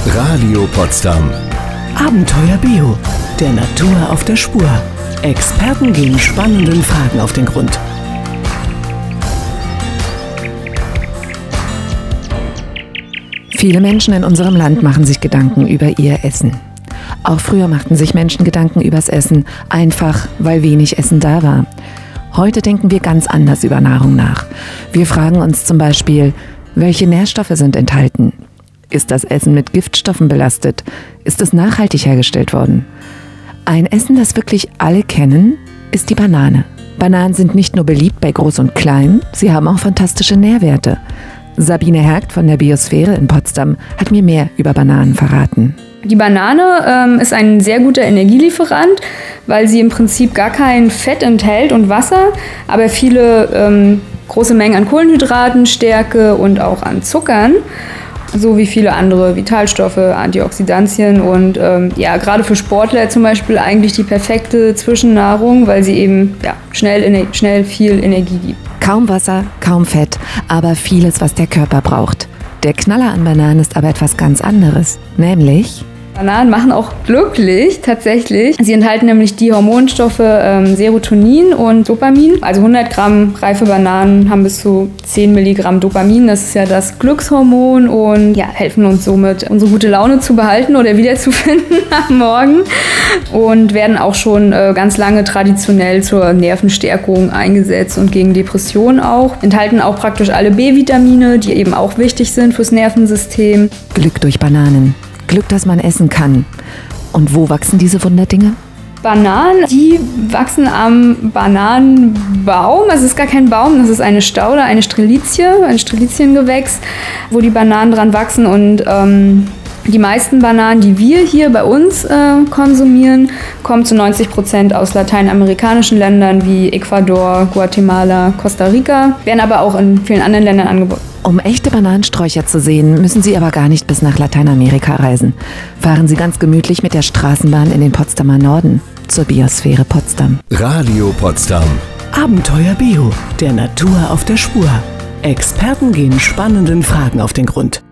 Radio Potsdam. Abenteuer Bio, der Natur auf der Spur. Experten gehen spannenden Fragen auf den Grund. Viele Menschen in unserem Land machen sich Gedanken über ihr Essen. Auch früher machten sich Menschen Gedanken übers Essen, einfach weil wenig Essen da war. Heute denken wir ganz anders über Nahrung nach. Wir fragen uns zum Beispiel, welche Nährstoffe sind enthalten? Ist das Essen mit Giftstoffen belastet? Ist es nachhaltig hergestellt worden? Ein Essen, das wirklich alle kennen, ist die Banane. Bananen sind nicht nur beliebt bei Groß und Klein, sie haben auch fantastische Nährwerte. Sabine Hergt von der Biosphäre in Potsdam hat mir mehr über Bananen verraten. Die Banane ist ein sehr guter Energielieferant, weil sie im Prinzip gar kein Fett enthält und Wasser, aber viele große Mengen an Kohlenhydraten, Stärke und auch an Zuckern, so wie viele andere Vitalstoffe, Antioxidantien und gerade für Sportler zum Beispiel eigentlich die perfekte Zwischennahrung, weil sie eben schnell viel Energie gibt. Kaum Wasser, kaum Fett, aber vieles, was der Körper braucht. Der Knaller an Bananen ist aber etwas ganz anderes, nämlich... Bananen machen auch glücklich, tatsächlich. Sie enthalten nämlich die Hormonstoffe Serotonin und Dopamin. Also 100 Gramm reife Bananen haben bis zu 10 Milligramm Dopamin. Das ist ja das Glückshormon und helfen uns somit, unsere gute Laune zu behalten oder wiederzufinden am Morgen. Und werden auch schon ganz lange traditionell zur Nervenstärkung eingesetzt und gegen Depressionen auch. Enthalten auch praktisch alle B-Vitamine, die eben auch wichtig sind fürs Nervensystem. Glück durch Bananen. Glück, dass man essen kann. Und wo wachsen diese Wunderdinge? Bananen, die wachsen am Bananenbaum. Es ist gar kein Baum, das ist eine Staude, eine Strelizie, ein Streliziengewächs, wo die Bananen dran wachsen. Und die meisten Bananen, die wir hier bei uns konsumieren, kommen zu 90% aus lateinamerikanischen Ländern wie Ecuador, Guatemala, Costa Rica, werden aber auch in vielen anderen Ländern angeboten. Um echte Bananensträucher zu sehen, müssen Sie aber gar nicht bis nach Lateinamerika reisen. Fahren Sie ganz gemütlich mit der Straßenbahn in den Potsdamer Norden zur Biosphäre Potsdam. Radio Potsdam. Abenteuer Bio, der Natur auf der Spur. Experten gehen spannenden Fragen auf den Grund.